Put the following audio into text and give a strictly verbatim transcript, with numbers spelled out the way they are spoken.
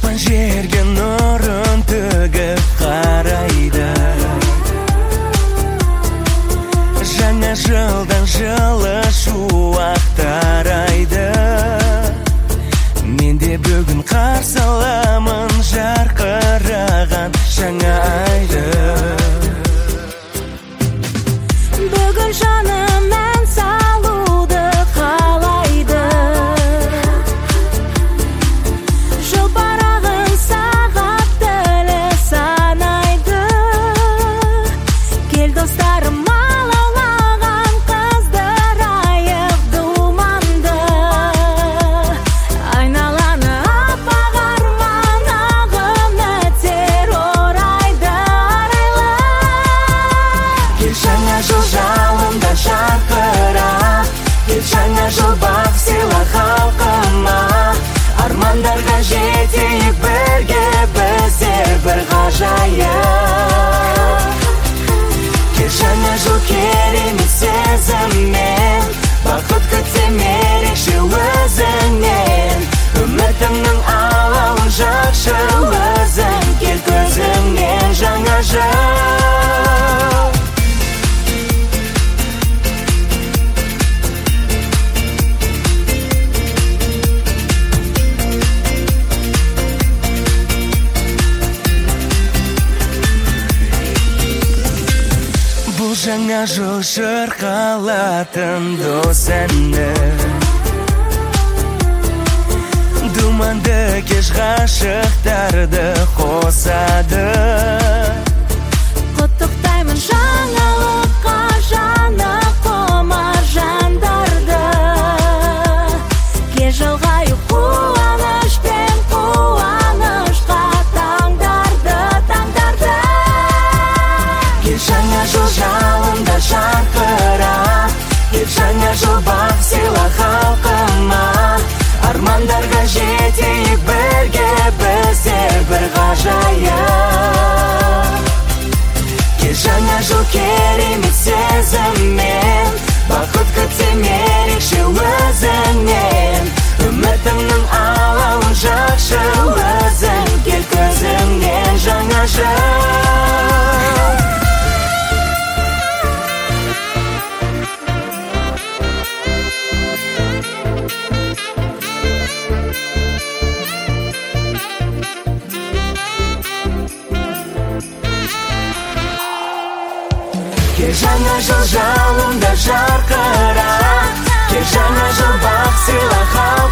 туған жерге нұрын төгіп қарайды. Жаңа жылдан жылы шуақ тарайды. Мен де бүгін қарсы аламын жарқыраған жаңа айды. Бүгін жаным ән салуды қалайды. Жыл парағын сағат тілі санайды. Кел достарым алаулаған қыздырайық думанды. Айналаны аппақ арман ағын өтер орайды арайлы. Кел жаңа жыл жалында жарқыра, кел жаңа жыл бақ сыйла халқыма. Армандарға жетейік бірге біздер бір ғажайып. Кел жаңа жыл керемет сезіммен, бақыт күтсем ерекше өзіңнен. Үмітімнің алауын жақшы өзің, кел көзіңнен жаңа жыл. Бұл жаңа жыл шырқалатын дос әні. Думанды кеш ғашықтарды қосады. Құттықтаймын жаңалыққа жаны құмар жандарды. Кел жылғайық қуанышпен қуанышқа таңдарды, таңдарды. Кел жаңа жыл жалында жарқыра, кел жаңа жыл бақ сыйла халқыма. Армандарға жетейік бірге біздер бір ғажайып. Кел жаңа жыл керемет сезіммен, бақыт күтсем ерекше өзіңнен. Үмітімнің алауын жақшы өзің, кел көзіңнен жаңа жыл. Кел жаңа жыл жалында жарқыра, кел жаңа жыл бақ сыйла халқыма.